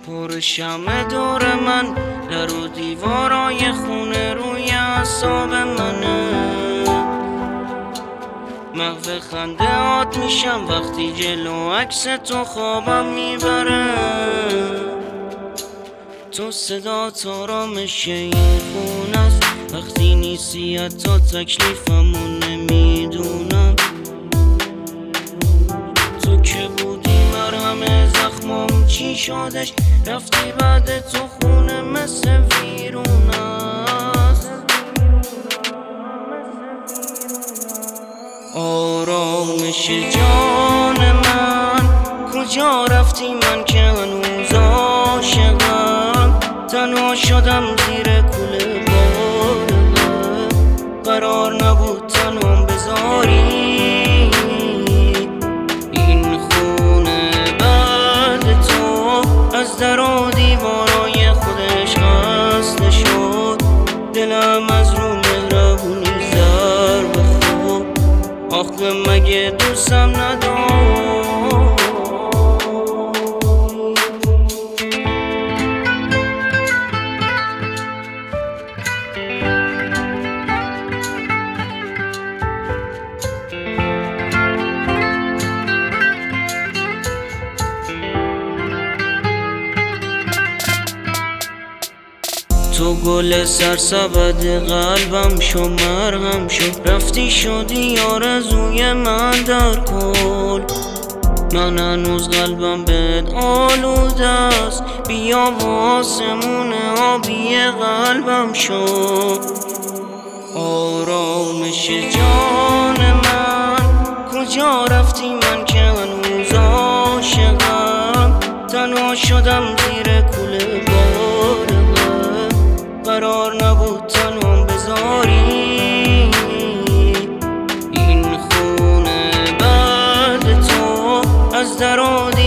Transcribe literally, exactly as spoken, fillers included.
پر شمع دور من، در و دیوارای خونه روی اعصاب منه. محو خنده آت میشم وقتی جلو عکس تو خوابم میبره. تو صدا آرامش این خونه است، وقتی نیستی حتی تکلیفمو نمیدونم. تو که بودی مرهم زخمام چی شدش، رفتی بعد تو خونه مثل ویرون است. آرامش جان من کجا رفتی؟ من که هنوز عاشقم، تنها شدم زیر کوله بارم. قرار نبود تنهام بذاری این خونه بعد تو. از در و دیوارای خودش خسته شد، دلم از رو مهربونی ضرب خورد. آخه مگه دوستم نداری؟ تو گل سرسبد قلبم شو، مرهم شو، رفتی شدی آرزوی من در کل. من هنوز قلبم بهت آلوده است، بیا و آسمون آبی قلبم شو. آرامش جان من کجا رفتی؟ من که هنوز عاشقم، تنها شدم زیر کوله بارم. قرار نبود تنهام بذاری این خونه بعد تو. از در و